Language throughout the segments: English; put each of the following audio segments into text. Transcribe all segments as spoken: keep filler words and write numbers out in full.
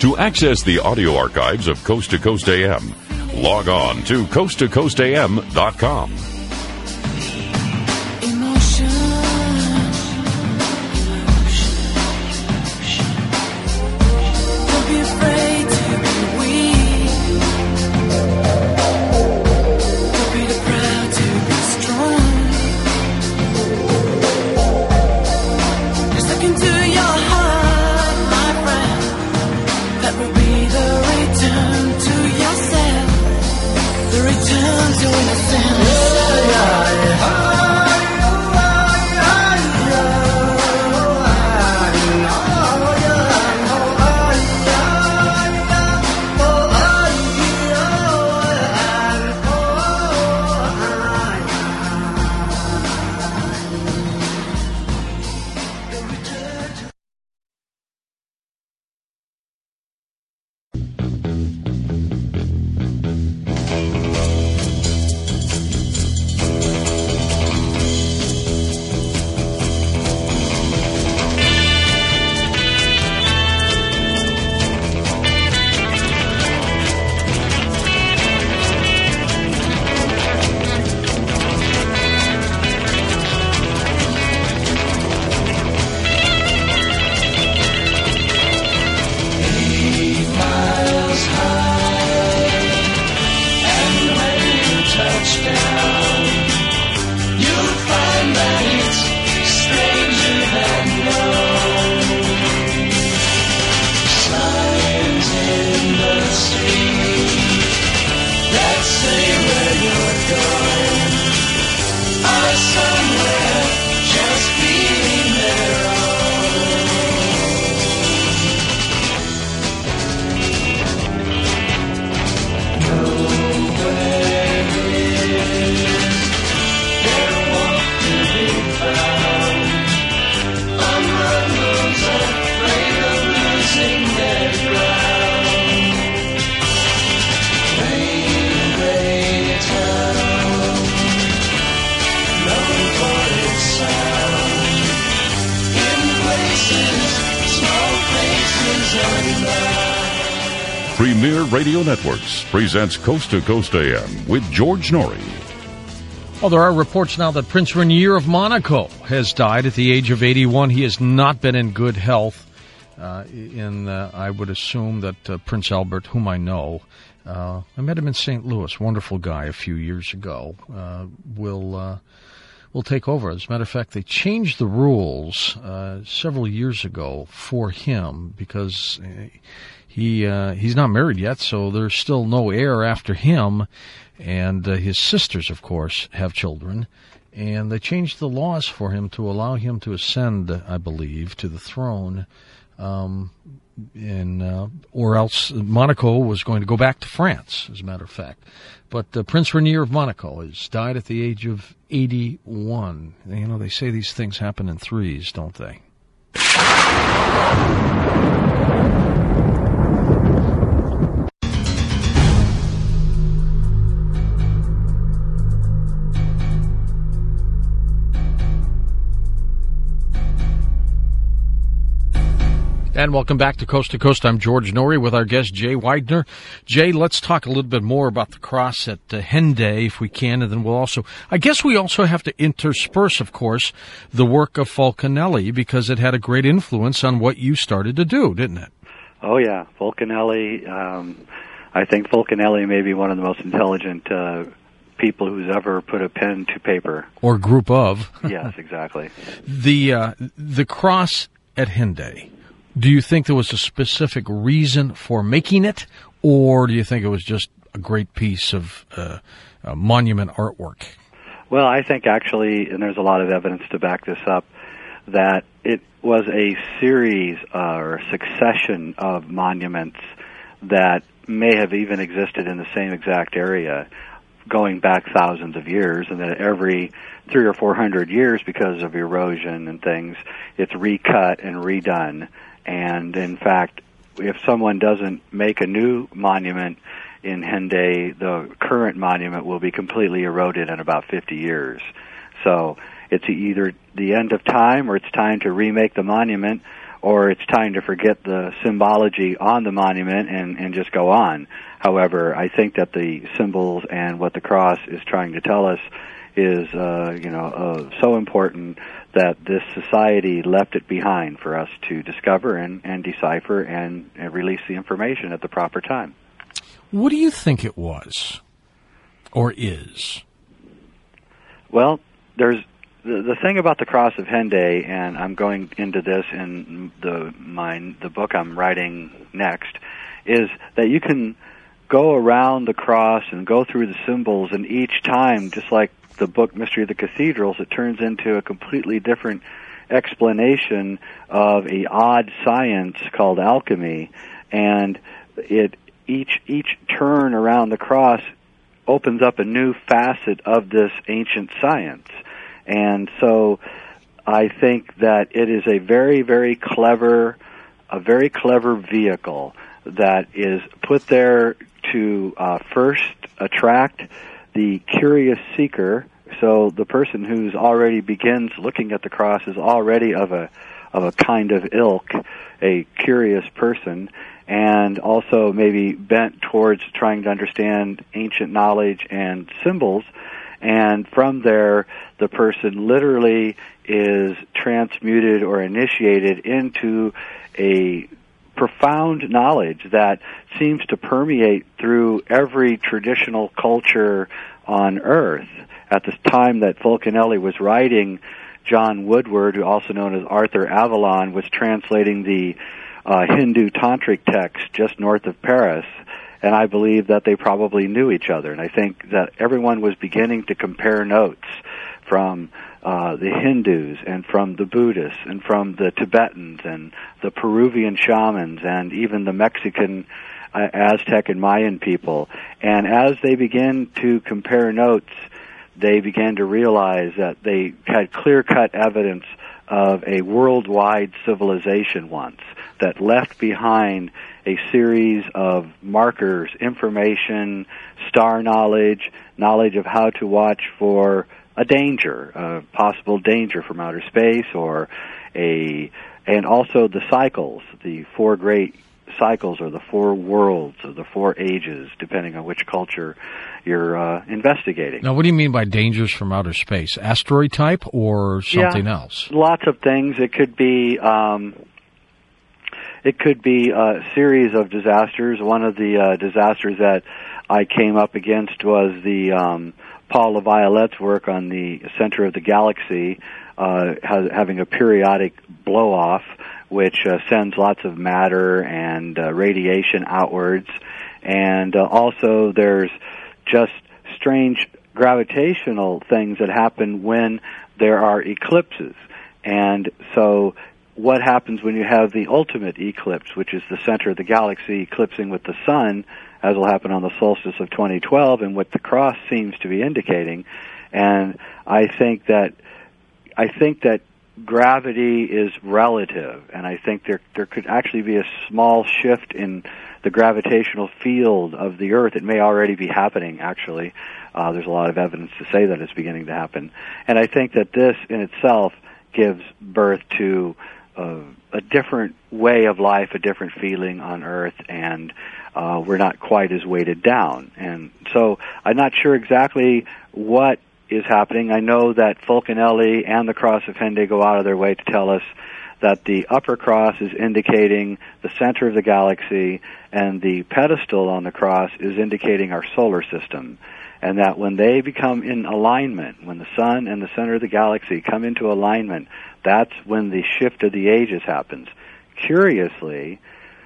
To access the audio archives of Coast to Coast A M, log on to coast to coast a m dot com. Premier Radio Networks presents Coast to Coast A M with George Norrie. Well, there are reports now that Prince Rainier of Monaco has died at the age of eighty-one. He has not been in good health. Uh, in uh, I would assume that uh, Prince Albert, whom I know, uh, I met him in Saint Louis, wonderful guy a few years ago, uh, will uh, will take over. As a matter of fact, they changed the rules uh, several years ago for him because he uh, he's not married yet, so there's still no heir after him. And uh, his sisters, of course, have children. And they changed the laws for him to allow him to ascend, I believe, to the throne. Um, in, uh, or else Monaco was going to go back to France, as a matter of fact. But uh, Prince Rainier of Monaco has died at the age of eighty-one. You know, they say these things happen in threes, don't they? And welcome back to Coast to Coast. I'm George Norrie with our guest, Jay Weidner. Jay, let's talk a little bit more about the cross at uh, Hendaye, if we can, and then we'll also, I guess we also have to intersperse, of course, the work of Fulcanelli, because it had a great influence on what you started to do, didn't it? Oh, yeah. Fulcanelli, um, I think Fulcanelli may be one of the most intelligent uh, people who's ever put a pen to paper. Or group of. Yes, exactly. The, uh, the cross at Hendaye. Do you think there was a specific reason for making it, or do you think it was just a great piece of uh, uh, monument artwork? Well, I think actually, and there's a lot of evidence to back this up, that it was a series uh, or succession of monuments that may have even existed in the same exact area going back thousands of years, and that every three or four hundred years, because of erosion and things, it's recut and redone. And in fact, if someone doesn't make a new monument in Hendaye, the current monument will be completely eroded in about fifty years. So it's either the end of time or it's time to remake the monument, or it's time to forget the symbology on the monument and, and just go on. However, I think that the symbols and what the cross is trying to tell us is, uh, you know, uh, so important that this society left it behind for us to discover and, and decipher and, and release the information at the proper time. What do you think it was, or is? Well, there's the, the thing about the Cross of Henday, and I'm going into this in the my the book I'm writing next, is that you can go around the cross and go through the symbols, and each time, just like the book Mystery of the Cathedrals, it turns into a completely different explanation of a odd science called alchemy, and it each each turn around the cross opens up a new facet of this ancient science. And so I think that it is a very, very clever, a very clever vehicle that is put there to uh, first attract the curious seeker. So the person who's already begins looking at the cross is already of a of a kind of ilk, a curious person, and also maybe bent towards trying to understand ancient knowledge and symbols. And from there, the person literally is transmuted or initiated into a profound knowledge that seems to permeate through every traditional culture on Earth. At the time that Fulcanelli was writing, John Woodward, who also known as Arthur Avalon, was translating the uh, Hindu tantric text just north of Paris, and I believe that they probably knew each other. And I think that everyone was beginning to compare notes from uh, the Hindus and from the Buddhists and from the Tibetans and the Peruvian shamans and even the Mexican, uh, Aztec and Mayan people. And as they began to compare notes, they began to realize that they had clear-cut evidence of a worldwide civilization once that left behind a series of markers, information, star knowledge, knowledge of how to watch for a danger, a possible danger from outer space, or a, and also the cycles, the four great cycles, or the four worlds, or the four ages, depending on which culture you're uh, investigating. Now, what do you mean by dangers from outer space? Asteroid type or something yeah, else? Lots of things. It could be um, it could be a series of disasters. One of the uh, disasters that I came up against was the um, Paul LaViolette's work on the center of the galaxy, uh, has, having a periodic blow-off, which uh, sends lots of matter and uh, radiation outwards. And uh, also there's just strange gravitational things that happen when there are eclipses. And so what happens when you have the ultimate eclipse, which is the center of the galaxy eclipsing with the sun, as will happen on the solstice of twenty twelve, and what the cross seems to be indicating. And I think that I think that gravity is relative, and I think there there could actually be a small shift in the gravitational field of the Earth. It may already be happening, actually. Uh, there's a lot of evidence to say that it's beginning to happen. And I think that this in itself gives birth to uh, a different way of life, a different feeling on Earth, and uh, we're not quite as weighted down. And so I'm not sure exactly what is happening. I know that Fulcanelli and the Cross of Henday go out of their way to tell us that the upper cross is indicating the center of the galaxy, and the pedestal on the cross is indicating our solar system. And that when they become in alignment, when the sun and the center of the galaxy come into alignment, that's when the shift of the ages happens. Curiously,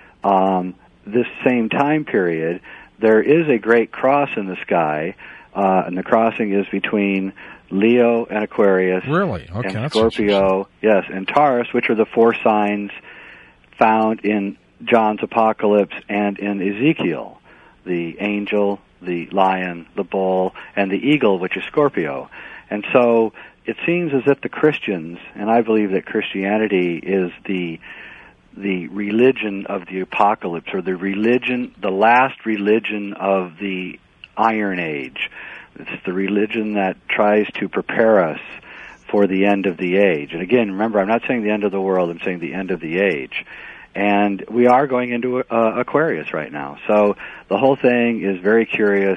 um, this same time period, there is a great cross in the sky, uh, and the crossing is between Leo and Aquarius, really? Okay, and Scorpio, yes, and Taurus, which are the four signs found in John's Apocalypse and in Ezekiel, the angel, the lion, the bull, and the eagle, which is Scorpio. And so it seems as if the Christians, and I believe that Christianity is the the religion of the apocalypse, or the religion, the last religion of the Iron Age. It's the religion that tries to prepare us for the end of the age. And again, remember, I'm not saying the end of the world, I'm saying the end of the age. And we are going into uh, Aquarius right now. So the whole thing is very curious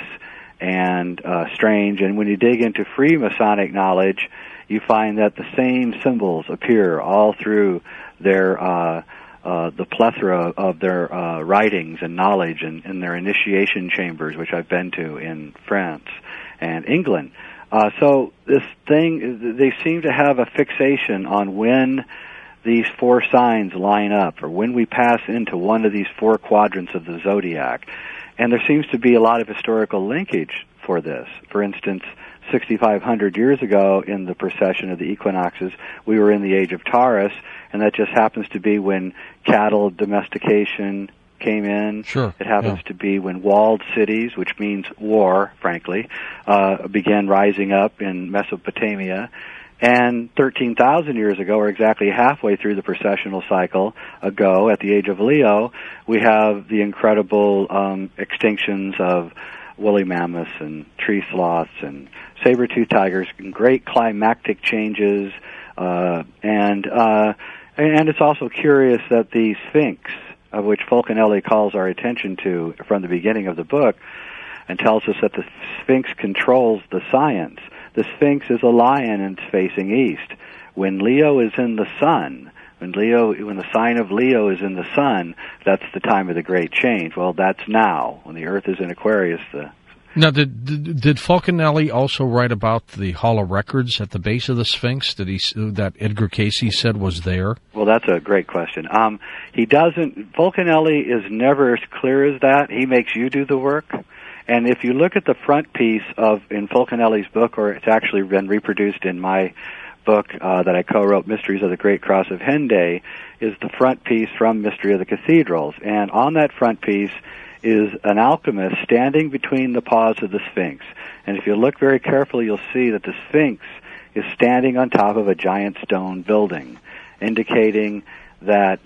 and uh, strange. And when you dig into Freemasonic knowledge, you find that the same symbols appear all through their uh, uh, the plethora of their uh, writings and knowledge and, and their initiation chambers, which I've been to in France and England. Uh, so this thing, they seem to have a fixation on when these four signs line up, or when we pass into one of these four quadrants of the zodiac. And there seems to be a lot of historical linkage for this. For instance, sixty-five hundred years ago in the precession of the equinoxes, we were in the age of Taurus, and that just happens to be when cattle domestication came in. Sure. It happens yeah. to be when walled cities, which means war, frankly, uh, began rising up in Mesopotamia. And thirteen thousand years ago, or exactly halfway through the precessional cycle ago, at the age of Leo, we have the incredible um, extinctions of woolly mammoths and tree sloths and saber-toothed tigers, and great climactic changes. Uh, and uh, and it's also curious that the Sphinx, of which Fulcanelli calls our attention to from the beginning of the book, and tells us that the Sphinx controls the science. The Sphinx is a lion and it's facing east. When Leo is in the sun, when Leo, when the sign of Leo is in the sun, that's the time of the great change. Well, that's now. When the Earth is in Aquarius, the Now, did, did did Fulcanelli also write about the Hall of Records at the base of the Sphinx that he that Edgar Cayce said was there? Well, that's a great question. Um, he doesn't. Fulcanelli is never as clear as that. He makes you do the work. And if you look at the front piece of in Fulcanelli's book, or it's actually been reproduced in my book uh, that I co-wrote, Mysteries of the Great Cross of Henday, is the front piece from Mystery of the Cathedrals. And on that front piece is an alchemist standing between the paws of the Sphinx. And if you look very carefully, you'll see that the Sphinx is standing on top of a giant stone building, indicating that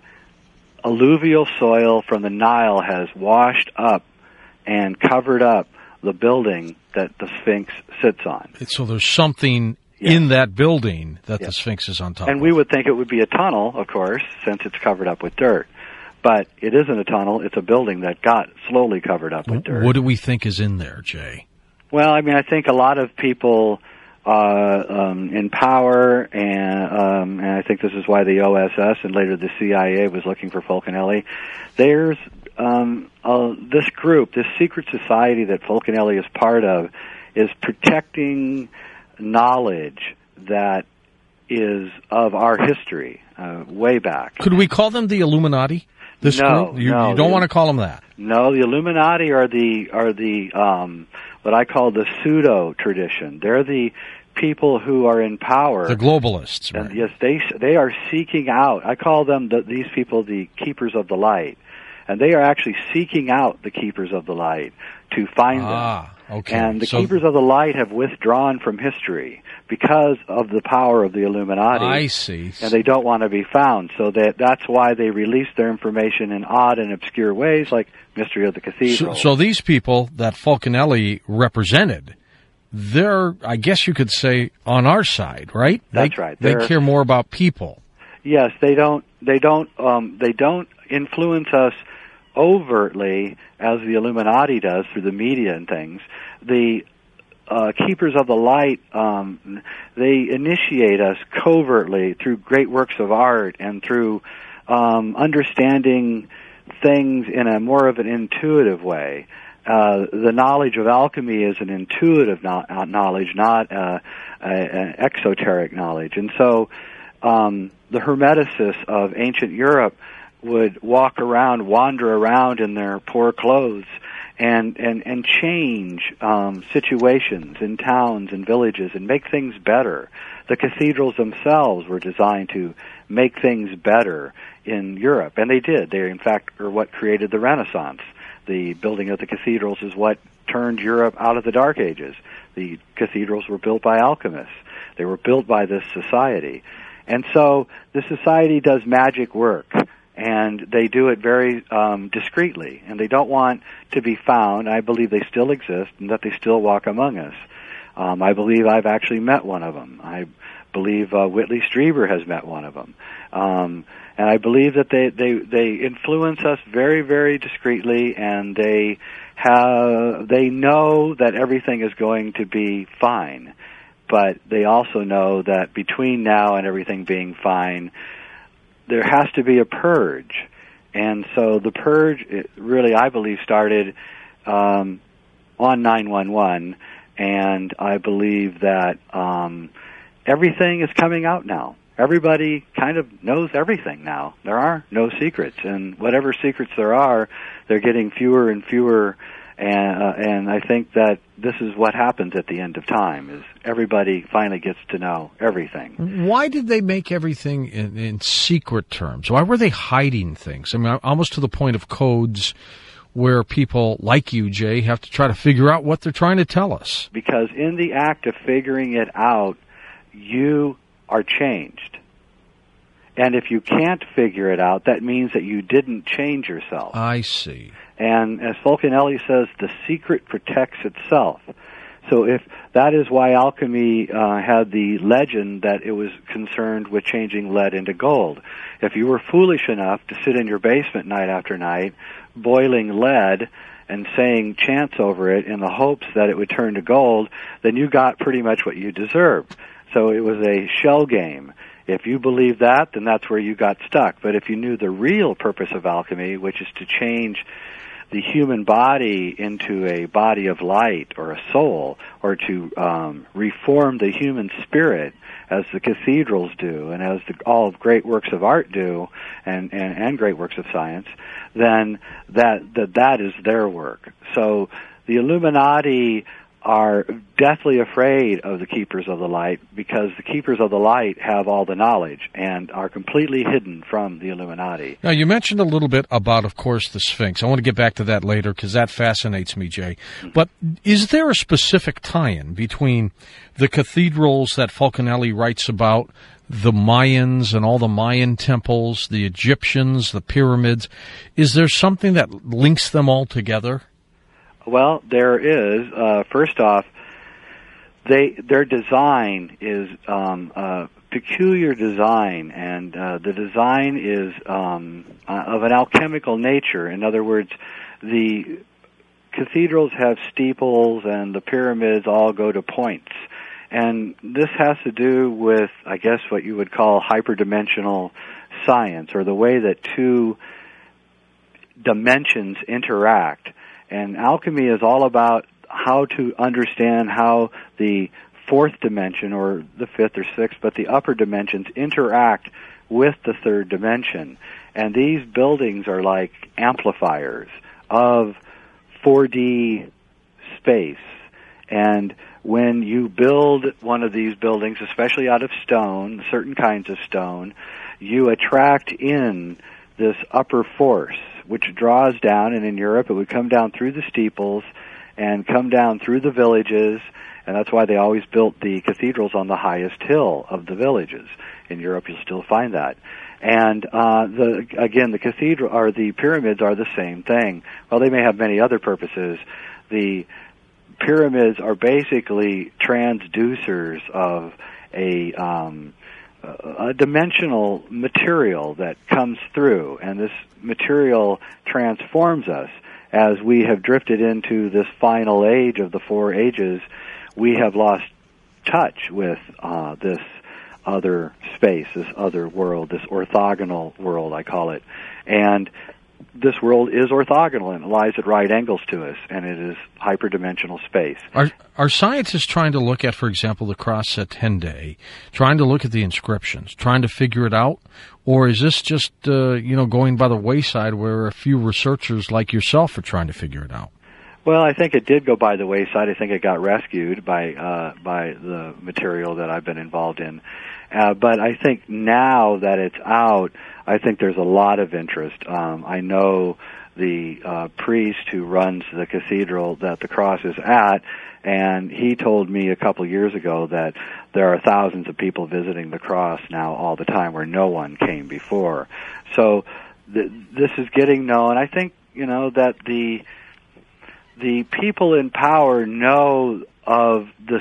alluvial soil from the Nile has washed up and covered up the building that the Sphinx sits on. So there's something yeah. in that building that yeah. the Sphinx is on top and of. And we would think it would be a tunnel, of course, since it's covered up with dirt. But it isn't a tunnel. It's a building that got slowly covered up with dirt. What do we think is in there, Jay? Well, I mean, I think a lot of people uh, um, in power, and, um, and I think this is why the O S S and later the C I A was looking for Fulcanelli. There's um, uh, this group, this secret society that Fulcanelli is part of, is protecting knowledge that is of our history, uh, way back. Could we call them the Illuminati? This no, group? You, no, you don't the, want to call them that. No, the Illuminati are the are the um, what I call the pseudo tradition. They're the people who are in power. The globalists, right? And yes, they they are seeking out. I call them the, these people the keepers of the light, and they are actually seeking out the keepers of the light to find ah, them. Okay. And the so, keepers of the light have withdrawn from history because of the power of the Illuminati. I see. And they don't want to be found. So that that's why they release their information in odd and obscure ways, like Mystery of the Cathedral. So, so these people that Fulcanelli represented, they're, I guess you could say, on our side, right? That's they, right. They They're, care more about people. Yes, they don't. They don't. Um, they don't influence us overtly as the Illuminati does through the media and things. The uh, keepers of the light, um, they initiate us covertly through great works of art and through um, understanding things in a more of an intuitive way. Uh, the knowledge of alchemy is an intuitive no- knowledge, not uh, an exoteric knowledge. And so um, the Hermeticists of ancient Europe would walk around, wander around in their poor clothes, and and and change um, situations in towns and villages and make things better. The cathedrals themselves were designed to make things better in Europe, and they did. They, in fact, are what created the Renaissance. The building of the cathedrals is what turned Europe out of the Dark Ages. The cathedrals were built by alchemists. They were built by this society. And so the society does magic work, and they do it very um, discreetly, and they don't want to be found. I believe they still exist and that they still walk among us. Um, I believe I've actually met one of them. I believe uh, Whitley Strieber has met one of them. Um, and I believe that they, they, they influence us very, very discreetly, and they have, they know that everything is going to be fine. But they also know that between now and everything being fine, there has to be a purge. And so the purge, it really, I believe, started um, on nine one one, and I believe that um, everything is coming out now. Everybody kind of knows everything now. There are no secrets, and whatever secrets there are, they're getting fewer and fewer. And, uh, and I think that this is what happens at the end of time, is everybody finally gets to know everything. Why did they make everything in, in secret terms? Why were they hiding things? I mean, almost to the point of codes where people like you, Jay, have to try to figure out what they're trying to tell us. Because in the act of figuring it out, you are changed. And if you can't figure it out, that means that you didn't change yourself. I see. And as Fulcanelli says, the secret protects itself. So if that is why alchemy uh, had the legend that it was concerned with changing lead into gold. If you were foolish enough to sit in your basement night after night, boiling lead and saying chants over it in the hopes that it would turn to gold, then you got pretty much what you deserved. So it was a shell game. If you believe that, then that's where you got stuck. But if you knew the real purpose of alchemy, which is to change the human body into a body of light or a soul, or to um, reform the human spirit, as the cathedrals do, and as the, all great works of art do, and, and, and great works of science, then that, that that is their work. So the Illuminati are deathly afraid of the Keepers of the Light, because the Keepers of the Light have all the knowledge and are completely hidden from the Illuminati. Now, you mentioned a little bit about, of course, the Sphinx. I want to get back to that later because that fascinates me, Jay. But is there a specific tie-in between the cathedrals that Fulcanelli writes about, the Mayans and all the Mayan temples, the Egyptians, the pyramids? Is there something that links them all together? Well, there is. Uh, first off, they their design is um, a peculiar design, and uh, the design is um, uh, of an alchemical nature. In other words, the cathedrals have steeples, and the pyramids all go to points. And this has to do with, I guess, what you would call hyperdimensional science, or the way that two dimensions interact. And alchemy is all about how to understand how the fourth dimension, or the fifth or sixth, but the upper dimensions interact with the third dimension. And these buildings are like amplifiers of four D space. And when you build one of these buildings, especially out of stone, certain kinds of stone, you attract in this upper force, which draws down, and in Europe it would come down through the steeples and come down through the villages, and that's why they always built the cathedrals on the highest hill of the villages. In Europe you'll still find that. And uh, the again, the cathedral or the pyramids are the same thing. Well, they may have many other purposes. The pyramids are basically transducers of a um, a dimensional material that comes through, and this material transforms us. As we have drifted into this final age of the four ages, we have lost touch with uh, this other space, this other world, this orthogonal world, I call it. And this world is orthogonal, and it lies at right angles to us, and it is hyperdimensional space. Are are scientists trying to look at, for example, the cross at Tende, trying to look at the inscriptions, trying to figure it out? Or is this just, uh, you know, going by the wayside where a few researchers like yourself are trying to figure it out? Well, I think it did go by the wayside. I think it got rescued by uh, by the material that I've been involved in. Uh, but I think now that it's out, I think there's a lot of interest. Um, I know the uh, priest who runs the cathedral that the cross is at, and he told me a couple years ago that there are thousands of people visiting the cross now all the time where no one came before. So th- this is getting known. I think, you know, that the the people in power know of this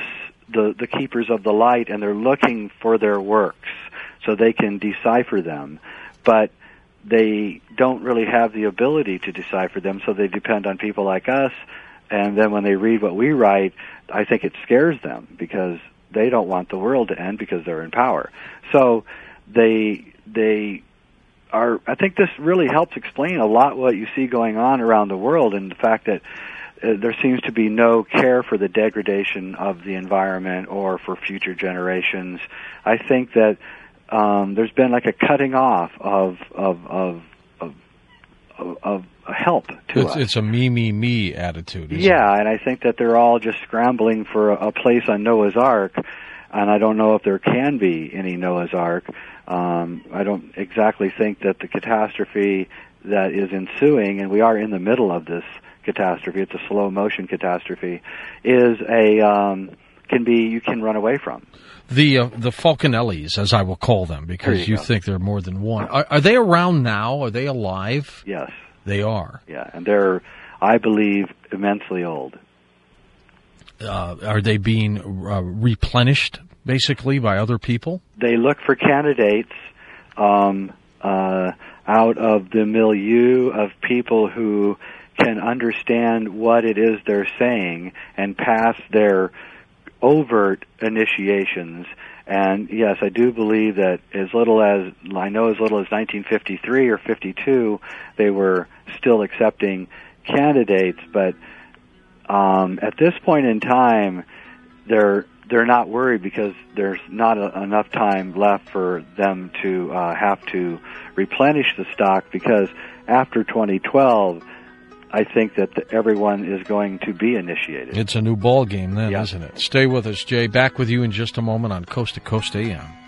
the, the keepers of the light, and they're looking for their works so they can decipher them. But they don't really have the ability to decipher them, so they depend on people like us. And then when they read what we write, I think it scares them because they don't want the world to end because they're in power. So they they are. I think this really helps explain a lot what you see going on around the world, and the fact that uh, there seems to be no care for the degradation of the environment or for future generations. I think that um, there's been like a cutting off of of of of, of, of help to it's, us. It's a me, me, me attitude. Isn't yeah, it? And I think that they're all just scrambling for a, a place on Noah's Ark, and I don't know if there can be any Noah's Ark. Um, I don't exactly think that the catastrophe that is ensuing, and we are in the middle of this catastrophe, it's a slow motion catastrophe, is a um, can be you can run away from. The uh, the Falconellis, as I will call them, because you, you think there are more than one. Are, are they around now? Are they alive? Yes. They are. Yeah, and they're, I believe, immensely old. Uh, are they being uh, replenished, basically, by other people? They look for candidates um, uh, out of the milieu of people who can understand what it is they're saying and pass their overt initiations. And yes, I do believe that as little as, I know as little as nineteen fifty-three or fifty-two, they were still accepting candidates, but um, at this point in time, they're they're not worried because there's not a, enough time left for them to uh, have to replenish the stock, because after twenty twelve, I think that the, everyone is going to be initiated. It's a new ball game then, yeah. Isn't it? Stay with us, Jay. Back with you in just a moment on Coast to Coast A M.